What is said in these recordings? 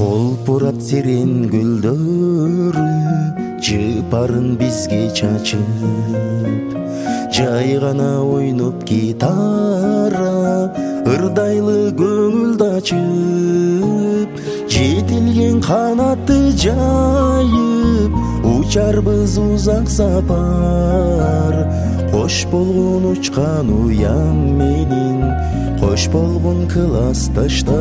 Колпурат сирен гүлдөрү жыпарын бизге чачып, жай гана ойноп гитара ырдайлы көңүлдү ачып, жетилген канатты жайып учарбыз узак сапар. Кош болгон учкан уям менин, кош болгон классташтар.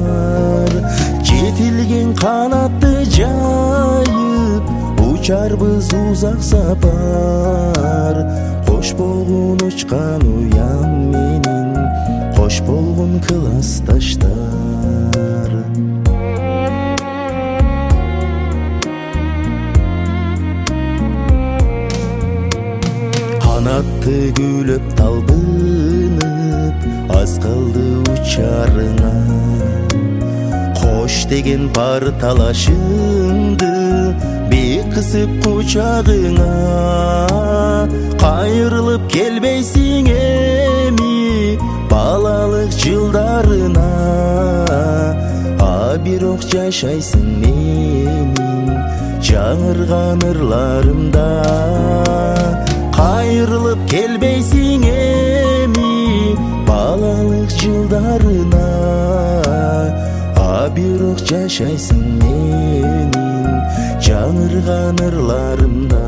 Жетилген канатты жайып учарбыз узак сапар. Кош болгон учкан уям менин, кош болгон классташтар. Канатты күлөп талбынып, аз калды учарыңа. Кош деген бар талашыңды бек кысып кучагыңа. Кайрылып келбейсиң эми балалык жылдарына, а бирок жашайсың менин жаңырган ырларымда. Кайрылып келбейсиң эми балалык жылдарына, а бирок жашайсың менин жаңырган ырларымда.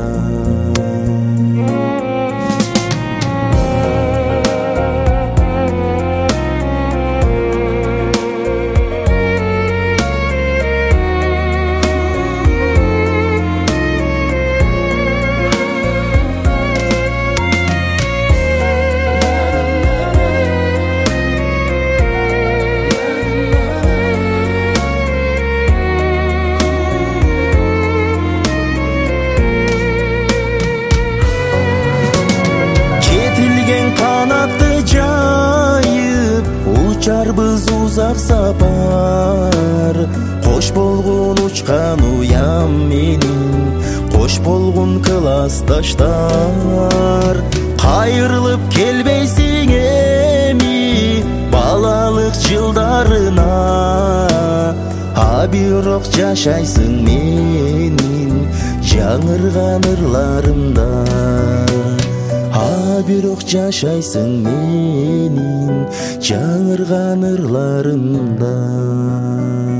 Канатты жайып учарбыз узак сапар. Кош болгон учкан уям менин, кош болгон классташтар. Кайрылып келбейсиң эми балалык жылдарына, а бирок жашайсың менин жаңырган ырларымда. А бирок жашайсың менин жаңырган ырларымда.